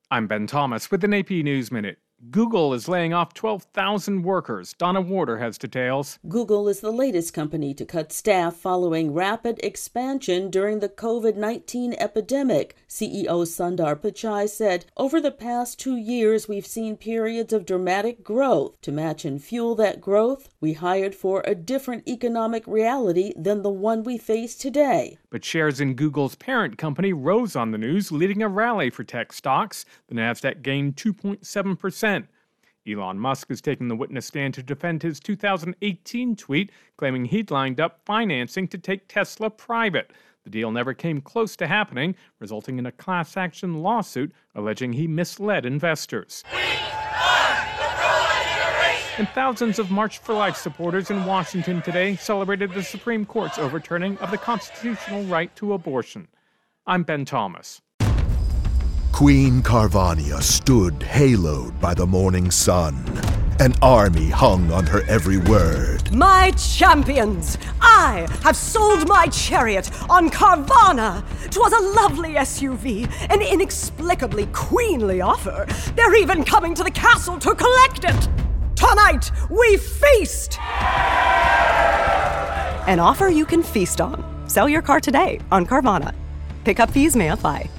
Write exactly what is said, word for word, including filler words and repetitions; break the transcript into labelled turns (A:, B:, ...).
A: I'm Ben Thomas with an A P News Minute. Google is laying off twelve thousand workers. Donna Warder has details.
B: Google is the latest company to cut staff following rapid expansion during the covid nineteen epidemic. C E O Sundar Pichai said, "Over the past two years, we've seen periods of dramatic growth. To match and fuel that growth, we hired for a different economic reality than the one we face today."
A: But shares in Google's parent company rose on the news, leading a rally for tech stocks. The Nasdaq gained two point seven percent. Elon Musk is taking the witness stand to defend his two thousand eighteen tweet, claiming he'd lined up financing to take Tesla private. The deal never came close to happening, resulting in a class action lawsuit alleging he misled investors.
C: We are the pro-life generation.
A: And thousands of March for Life supporters in Washington today celebrated the Supreme Court's overturning of the constitutional right to abortion. I'm Ben Thomas.
D: Queen Carvania stood haloed by the morning sun. An army hung on her every word.
E: My champions, I have sold my chariot on Carvana. 'Twas a lovely S U V, an inexplicably queenly offer. They're even coming to the castle to collect it. Tonight, we feast! An offer you can feast on. Sell your car today on Carvana. Pickup fees may apply.